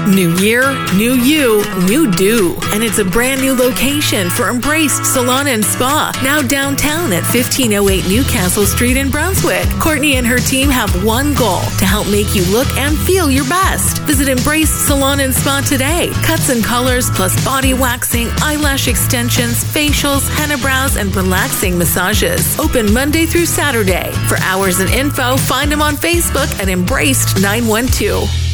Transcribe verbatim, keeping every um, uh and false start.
New year, new you, new do. And it's a brand new location for Embraced Salon and Spa, now downtown at fifteen oh eight Newcastle Street in Brunswick. Courtney and her team have one goal: to help make you look and feel your best. Visit Embraced Salon and Spa today. Cuts and colors, plus body waxing, eyelash extensions, facials, henna brows, and relaxing massages. Open Monday through Saturday. For hours and info, find them on Facebook at Embraced nine one two.